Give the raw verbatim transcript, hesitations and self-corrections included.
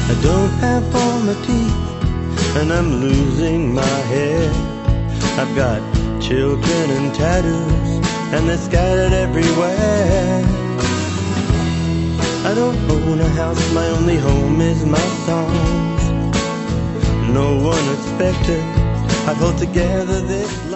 I don't have all my teeth, and I'm losing my hair. I've got children and tattoos, and they're scattered everywhere. I don't own a house, my only home is my songs. No one expected I pulled together this